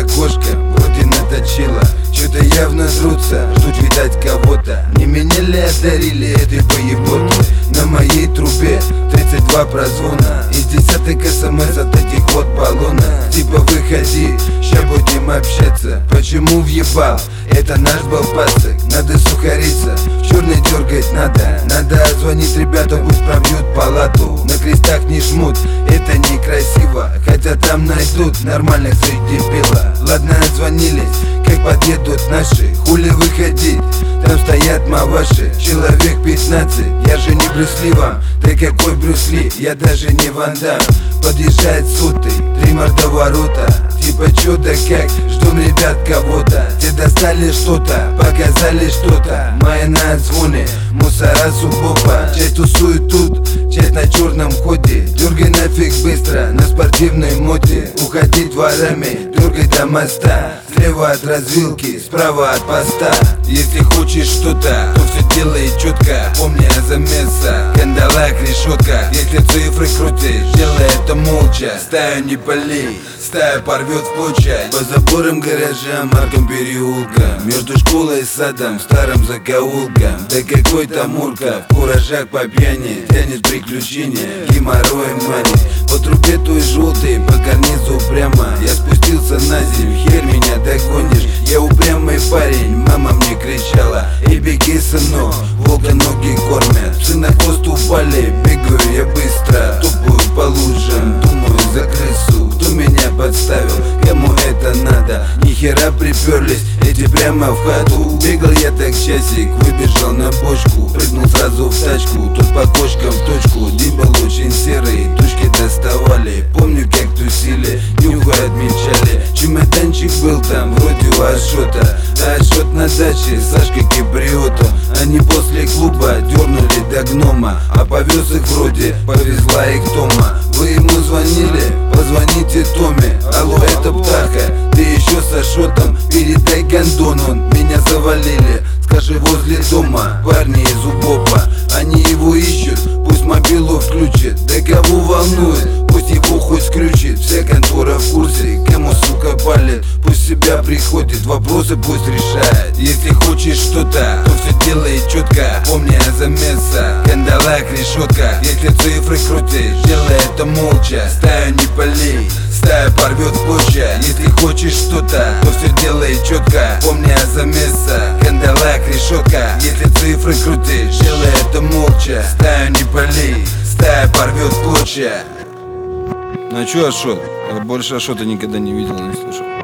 кошка, вроде наточила. Что-то явно трутся, ждут, видать, кого-то. Не меня ли одарили этой поеботы? На моей трубе 32 прозвона и десяток СМС от этих вот баллона. Типа выходи, ща будем общаться. Почему въебал? Это наш был пацак. Надо сухариться, в черный дергать надо. Надо звонить ребятам, пусть пробьют палату. На крестах не жмут, это некрасиво. Хотя там найдут нормальных среди бела. Ладно, отзвонились, как подъедут наши. Хули выходить, там стоят маваши. Человек 15, я же не Брюс Ли вам. Ты какой Брюс Ли, я даже не Ван Дам. Подъезжает сутый, 3 мордоворота. Типа чудо как, ждем ребят кого-то. Те достали что-то, показали что-то. Моя на отзвоне, мусора субопа. Часть тусует тут, часть на черном ходе. Дергай нафиг быстро, на спортивной моде. Уходить дворами, дергай до моста. Слева от развилки, справа от поста. Если хочешь что-то, то все делай четко. Помни о замеса, кандалах, решетка. Если цифры крутишь, делай это молча. Стаю не пали, стая порвет в клочья. По заборам гаражам, аркам переулка. Между школой и садом, старым закоулком. Да какой там урка, в куражах по пьяни. Тянет приключения, геморроем манит. По трубе той желтой, по карнизу прямо. Я спустился на землю, хер меня догонишь. Я упрямый парень, мама мне кричала: эй, беги, сынок, волка ноги кормят. Псы на хвост упали, бегаю я быстро. Тупую по лужам, думаю за крысу. Кто меня подставил, кому это надо? Нихера приперлись, эти прямо в хату. Бегал я так часик, выбежал на бочку. Прыгнул сразу в тачку, тут по кочкам в точку. День был очень серый, тушки доставали. Помню, как тусили, нюху отмечали. Чемоданчик был там, вроде у Ашота. А Ашот на даче, Сашка киприотом. Они после клуба дернули до гнома. А повез их вроде, повезла их Тома. Вы ему звонили? Позвоните Томе. Алло, это Птаха, ты еще с Ашотом? Передай гондон, он меня завалили. Скажи, возле дома парни из УБОПа. Они его ищут, пусть мобилу включит. Да кого волнует, пусть его хоть скрючит. Вся контора в курсе, кому сука палит. Пусть себя приходит, вопросы пусть решает. Если хочешь что-то, то все делай четко. Помни о замеса, кандалах, решетка. Если цифры крутишь, делай это молча. Стаю не пали, стая порвет в клочья. Если хочешь что-то, то все делай четко. Помни о замеса, кандалах, решетка. Если цифры крутишь, делай это молча. Стаю не пали, стая порвет в клочья. Ну а чё Ашот? Я больше Ашота никогда не видел, не слышал.